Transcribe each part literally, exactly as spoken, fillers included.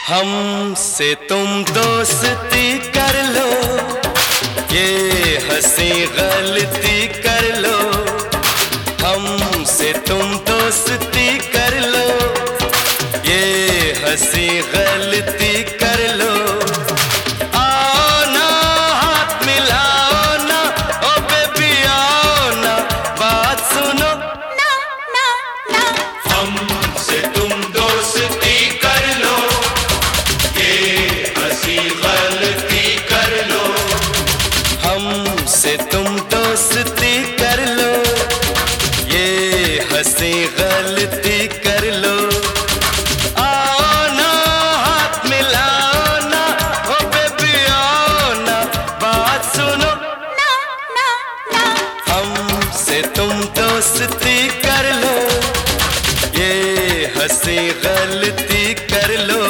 हमसे तुम दोस्ती कर लो, ये हंसी गलती कर लो। हमसे तुम दोस्ती कर लो, ये हंसी गलती कर लो। आओ ना हाथ मिलाओ ना, ओ बेबी आओ ना, बात सुनो ना ना ना। हमसे तुम दोस्ती कर लो, ये हंसी गलती कर लो। हमसे तुम दोस्ती कर लो, ये हंसी गलती कर लो। आओ ना हाथ मिलाओ ना, ओ बेबी आओ ना, बात सुनो ना ना ना। हमसे तुम दोस्ती कर लो, ये हंसी गलती कर लो।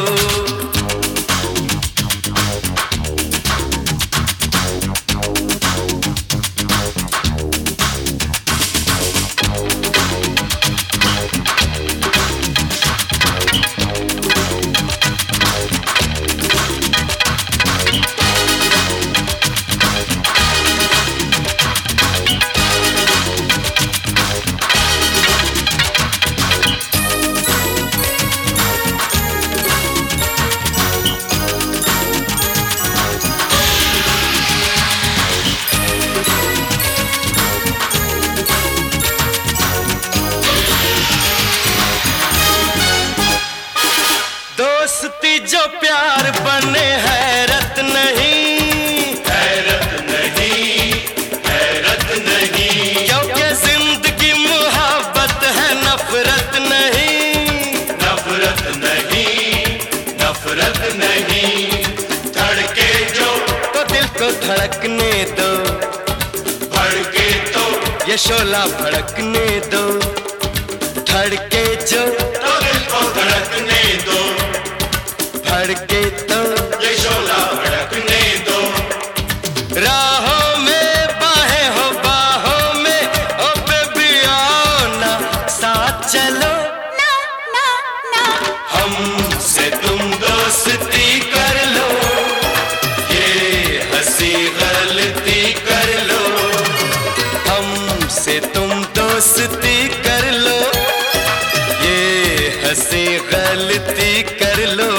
दोस्ती जो प्यार बने हैरत नहीं, हैरत नहीं, हैरत नहीं। क्योंकि जिंदगी मोहब्बत है, नफरत नहीं, नफरत नहीं, नफरत नहीं। धड़के जो तो दिल को धड़कने दो, भड़के तो ये शोला भड़कने दो। धड़के जो तो दिल को धड़कने दो, भड़के तो ये शोला भड़कने दो। राहों में बाहें हो बाहों में, ओ बेबी आओ ना, साथ चलो ना ना ना। हमसे तुम दोस्ती कर लो, ये हंसी गलती कर लो। हमसे तुम दोस्ती कर लो, ये हंसी गलती कर लो।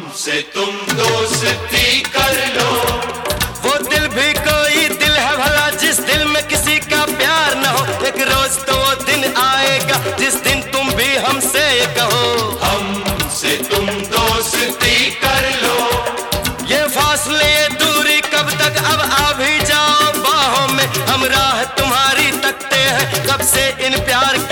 हमसे तुम दोस्ती कर लो। वो दिल भी कोई दिल है भला जिस दिल में किसी का प्यार न हो। एक रोज तो वो दिन आएगा जिस दिन तुम भी हमसे कहो हमसे तुम दोस्ती कर लो। ये फासले ये दूरी कब तक, अब आ भी जाओ बाहों में। हम राह तुम्हारी तकते हैं कब से इन प्यार